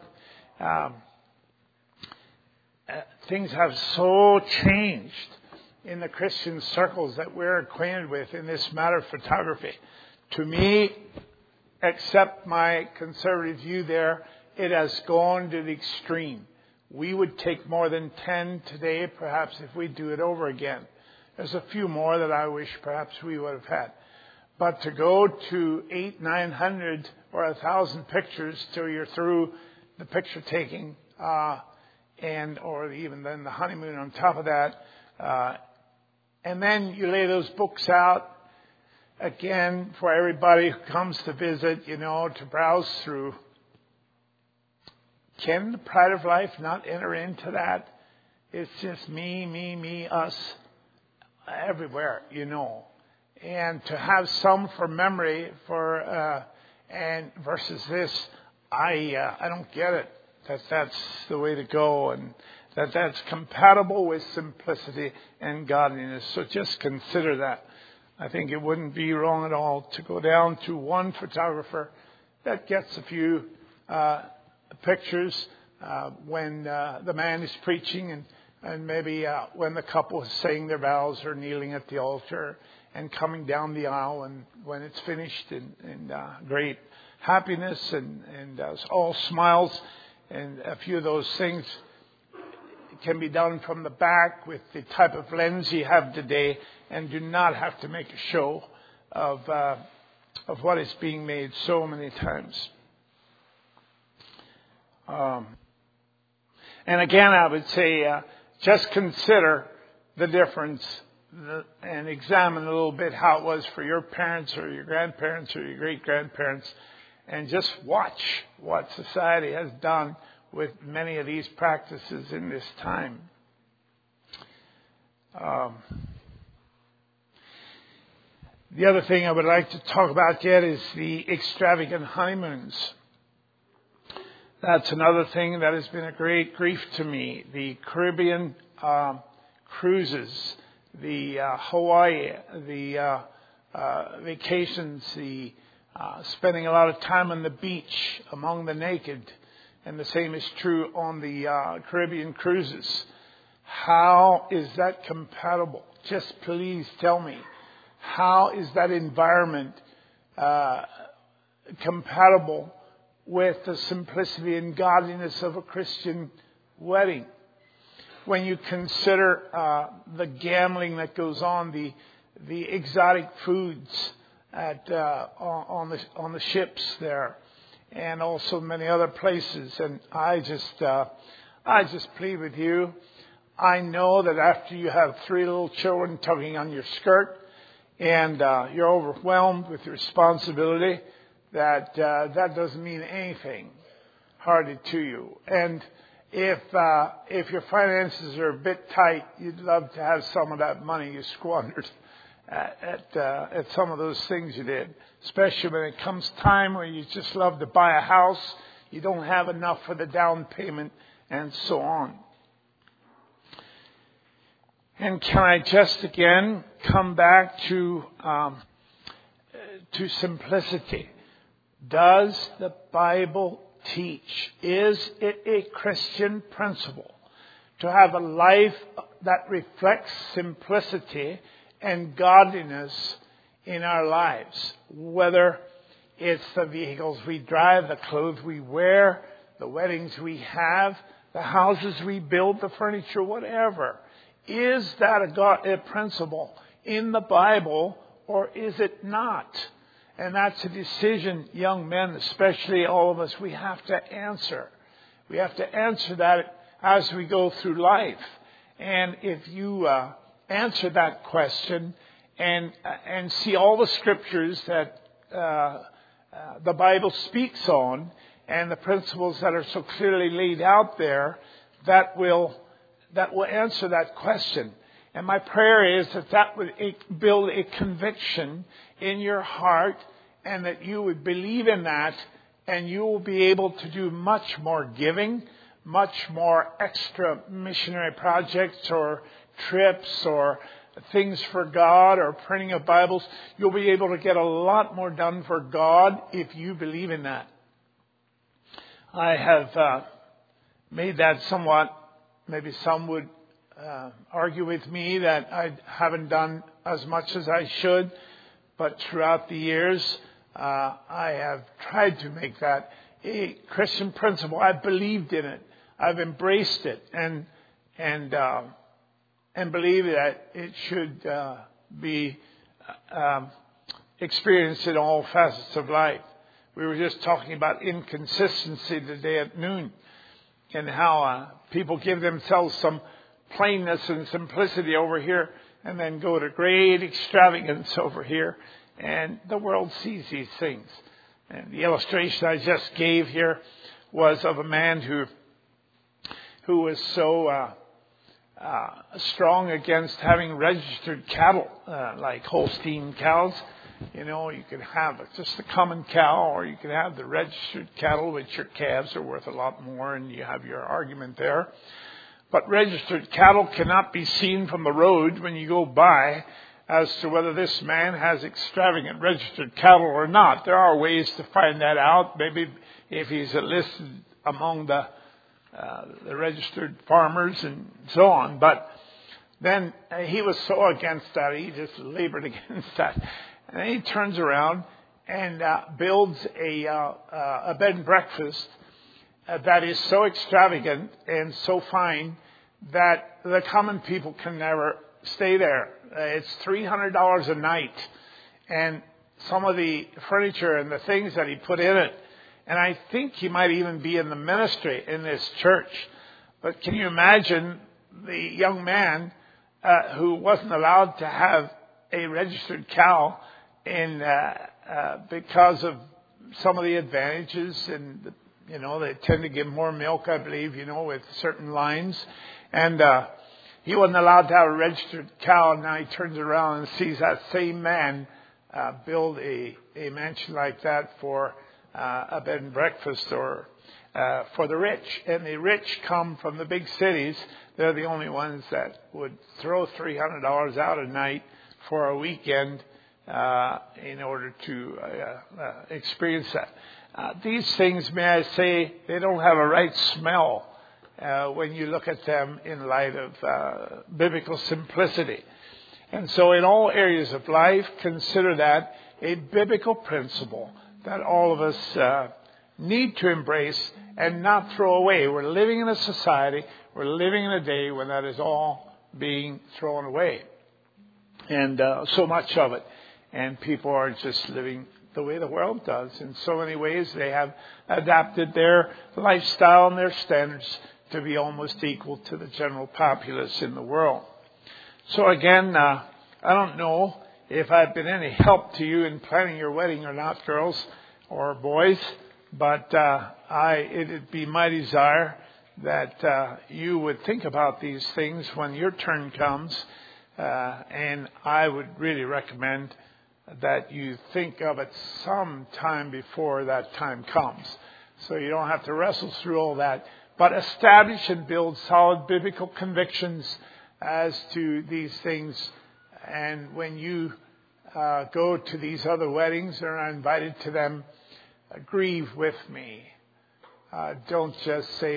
Things have so changed in the Christian circles that we're acquainted with in this matter of photography. To me, except my conservative view there, it has gone to the extreme. We would take more than 10 today, perhaps, if we do it over again. There's a few more that I wish perhaps we would have had. But to go to 800, 900 or 1,000 pictures till you're through the picture taking, or even then the honeymoon on top of that, and then you lay those books out again for everybody who comes to visit, to browse through. Can the pride of life not enter into that? It's just me, us, everywhere, And to have some for memory and versus this, I don't get it. That's the way to go, and that's compatible with simplicity and godliness. So just consider that. I think it wouldn't be wrong at all to go down to one photographer that gets a few pictures when the man is preaching, and maybe when the couple is saying their vows or kneeling at the altar and coming down the aisle, and when it's finished in great happiness and all smiles. And a few of those things can be done from the back with the type of lens you have today, and do not have to make a show of what is being made so many times. And again, I would say just consider the difference and examine a little bit how it was for your parents or your grandparents or your great-grandparents, and just watch what society has done with many of these practices in this time. The other thing I would like to talk about yet is the extravagant honeymoons. That's another thing that has been a great grief to me. The Caribbean cruises, the Hawaii, the vacations, the spending a lot of time on the beach among the naked, and the same is true on the Caribbean cruises. How is that compatible? Just please tell me. How is that environment compatible with the simplicity and godliness of a Christian wedding? When you consider the gambling that goes on, the exotic foods on the ships there, and also many other places. And I just plead with you. I know that after you have 3 little children tugging on your skirt, and you're overwhelmed with responsibility, that doesn't mean anything hardly to you. And if your finances are a bit tight, you'd love to have some of that money you squandered at some of those things you did. Especially when it comes time where you just love to buy a house, you don't have enough for the down payment, and so on. And can I just again come back to simplicity? Does the Bible teach? Is it a Christian principle to have a life that reflects simplicity and godliness in our lives? Whether it's the vehicles we drive, the clothes we wear, the weddings we have, the houses we build, the furniture, whatever. Is that a principle in the Bible, or is it not? And that's a decision, young men, especially all of us, we have to answer. We have to answer that as we go through life. And if you answer that question and see all the scriptures that the Bible speaks on, and the principles that are so clearly laid out there, that will answer that question. And my prayer is that would build a conviction in your heart, and that you would believe in that, and you will be able to do much more giving, much more extra missionary projects or trips or things for God or printing of Bibles. You'll be able to get a lot more done for God if you believe in that. I have made that somewhat, maybe some would argue with me that I haven't done as much as I should, but throughout the years I have tried to make that a Christian principle. I've believed in it. I've embraced it and believe that it should be experienced in all facets of life. We were just talking about inconsistency today at noon, and how people give themselves some plainness and simplicity over here and then go to great extravagance over here. And the world sees these things. And the illustration I just gave here was of a man who was so strong against having registered cattle, like Holstein cows. You know, you could have just a common cow, or you could have the registered cattle, which your calves are worth a lot more, and you have your argument there. But registered cattle cannot be seen from the road when you go by as to whether this man has extravagant registered cattle or not. There are ways to find that out. Maybe if he's listed among the registered farmers and so on. But then he was so against that, he just labored against that. And then he turns around and builds a bed and breakfast that is so extravagant and so fine that the common people can never stay there. It's $300 a night, and some of the furniture and the things that he put in it. And I think he might even be in the ministry in this church. But can you imagine the young man who wasn't allowed to have a registered cow because of some of the advantages, and they tend to give more milk, I believe, with certain lines. And he wasn't allowed to have a registered cow. And now he turns around and sees that same man build a mansion like that for a bed and breakfast, or for the rich. And the rich come from the big cities. They're the only ones that would throw $300 out a night for a weekend in order to experience that. These things, may I say, they don't have a right smell when you look at them in light of biblical simplicity. And so in all areas of life, consider that a biblical principle that all of us need to embrace and not throw away. We're living in a society, we're living in a day when that is all being thrown away. And so much of it. And people are just living the way the world does. In so many ways, they have adapted their lifestyle and their standards to be almost equal to the general populace in the world. So again, I don't know if I've been any help to you in planning your wedding or not, girls or boys, but it'd be my desire that you would think about these things when your turn comes, and I would really recommend that you think of it some time before that time comes, so you don't have to wrestle through all that, but establish and build solid biblical convictions as to these things. And when you go to these other weddings or are invited to them, grieve with me. Don't just say,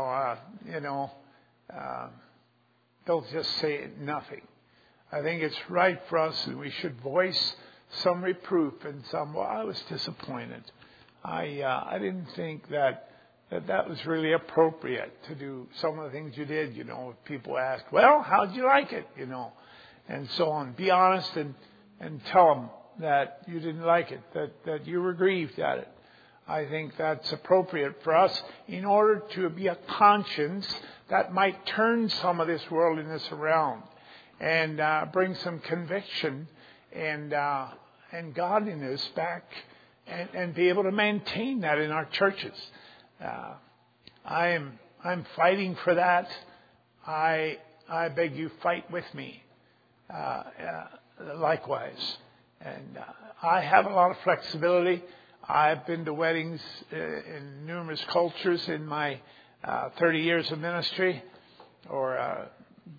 don't just say nothing. I think it's right for us that we should voice some reproof and some, I was disappointed. I didn't think that was really appropriate to do some of the things you did. If people ask, well, how'd you like it? And so on. Be honest and tell them that you didn't like it, that you were grieved at it. I think that's appropriate for us in order to be a conscience that might turn some of this worldliness around and bring some conviction and godliness back and be able to maintain that in our churches. I'm fighting for that. I beg you, fight with me. Likewise. And I have a lot of flexibility. I've been to weddings in numerous cultures in my 30 years of ministry, or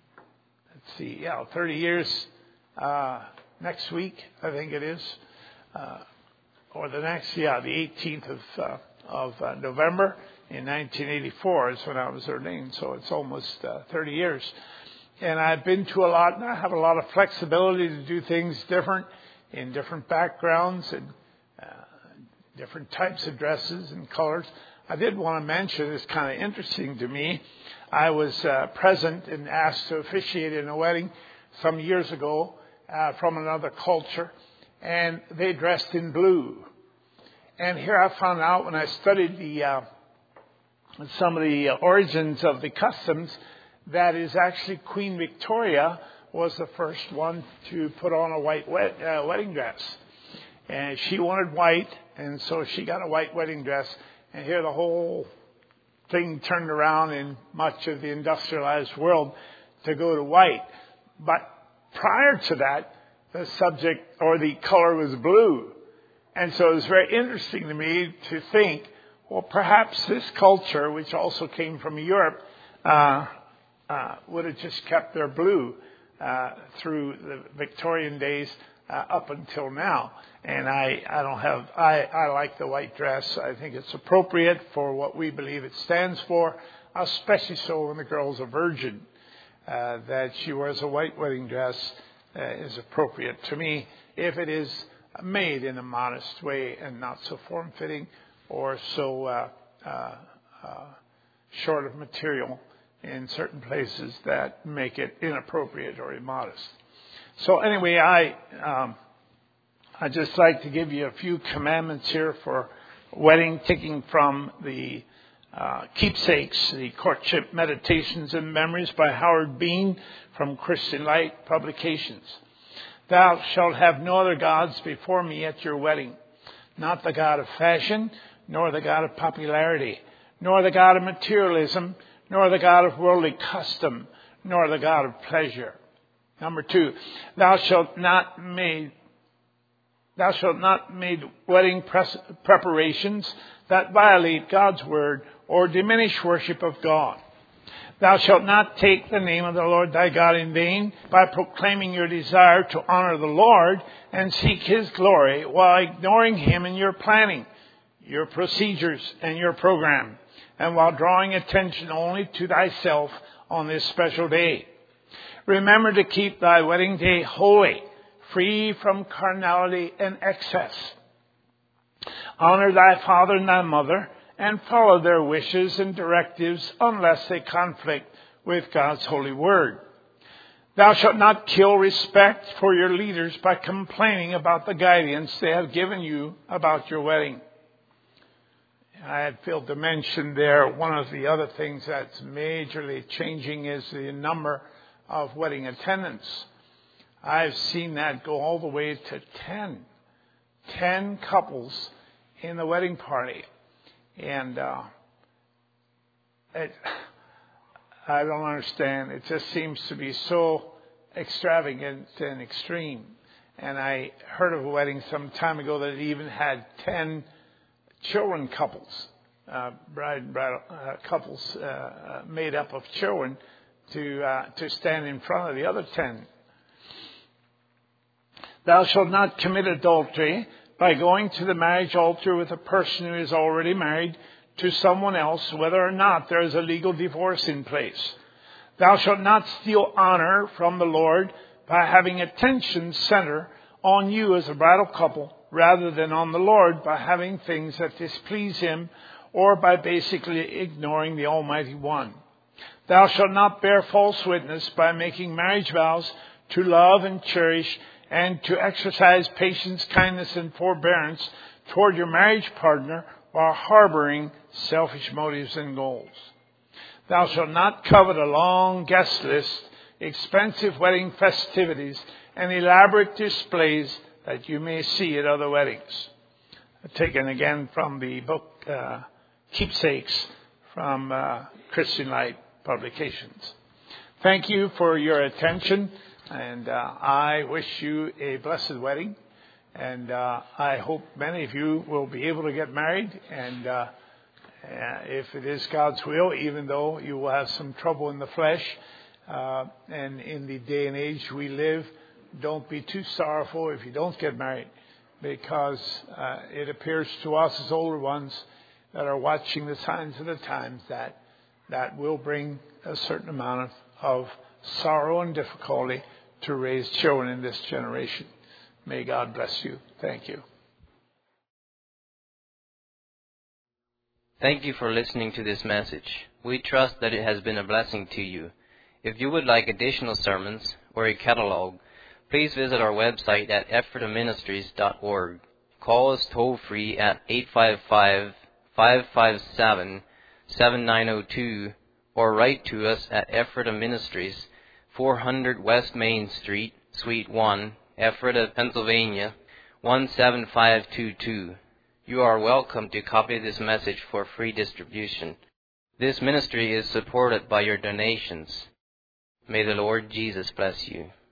30 years next week, I think it is, or the 18th of November in 1984 is when I was ordained, so it's almost 30 years. And I've been to a lot, and I have a lot of flexibility to do things different in different backgrounds and different types of dresses and colors. I did want to mention, it's kind of interesting to me, I was present and asked to officiate in a wedding some years ago from another culture, and they dressed in blue. And here I found out when I studied some of the origins of the customs, that is actually Queen Victoria was the first one to put on a white wedding dress. And she wanted white, and so she got a white wedding dress. And here the whole thing turned around in much of the industrialized world to go to white. But prior to that, the subject or the color was blue. And so it was very interesting to me to think, well, perhaps this culture, which also came from Europe, would have just kept their blue through the Victorian days up until now. And I like the white dress. I think it's appropriate for what we believe it stands for, especially so when the girl's a virgin. That she wears a white wedding dress is appropriate to me if it is made in a modest way and not so form-fitting or so short of material in certain places that make it inappropriate or immodest. So anyway, I just like to give you a few commandments here for wedding, taking from the Keepsakes, the Courtship Meditations and Memories by Howard Bean from Christian Light Publications. Thou shalt have no other gods before me at your wedding, not the God of fashion, nor the God of popularity, nor the God of materialism, nor the God of worldly custom, nor the God of pleasure. Number 2, thou shalt not make wedding preparations that violate God's word or diminish worship of God. Thou shalt not take the name of the Lord thy God in vain by proclaiming your desire to honor the Lord and seek his glory while ignoring him in your planning, your procedures, and your program, and while drawing attention only to thyself on this special day. Remember to keep thy wedding day holy, free from carnality and excess. Honor thy father and thy mother, and follow their wishes and directives unless they conflict with God's holy word. Thou shalt not kill respect for your leaders by complaining about the guidance they have given you about your wedding. I had failed to mention there, one of the other things that's majorly changing is the number of wedding attendants. I've seen that go all the way to 10 couples in the wedding party. And I don't understand. It just seems to be so extravagant and extreme. And I heard of a wedding some time ago that even had 10 children couples, bride and bridal couples made up of children to stand in front of the other 10. Thou shalt not commit adultery by going to the marriage altar with a person who is already married to someone else, whether or not there is a legal divorce in place. Thou shalt not steal honor from the Lord by having attention center on you as a bridal couple rather than on the Lord by having things that displease Him or by basically ignoring the Almighty One. Thou shalt not bear false witness by making marriage vows to love and cherish and to exercise patience, kindness, and forbearance toward your marriage partner while harboring selfish motives and goals. Thou shalt not covet a long guest list, expensive wedding festivities, and elaborate displays that you may see at other weddings. Taken again from the book Keepsakes from Christian Light Publications. Thank you for your attention, and I wish you a blessed wedding. And I hope many of you will be able to get married. And if it is God's will, even though you will have some trouble in the flesh, and in the day and age we live, don't be too sorrowful if you don't get married, because it appears to us as older ones that are watching the signs of the times that will bring a certain amount of sorrow and difficulty to raise children in this generation. May God bless you. Thank you. Thank you for listening to this message. We trust that it has been a blessing to you. If you would like additional sermons or a catalog, please visit our website at ephrataministries.org. Call us toll-free at 855-557-7902 or write to us at Ephrata Ministries, 400 West Main Street, Suite 1, Ephrata, Pennsylvania, 17522. You are welcome to copy this message for free distribution. This ministry is supported by your donations. May the Lord Jesus bless you.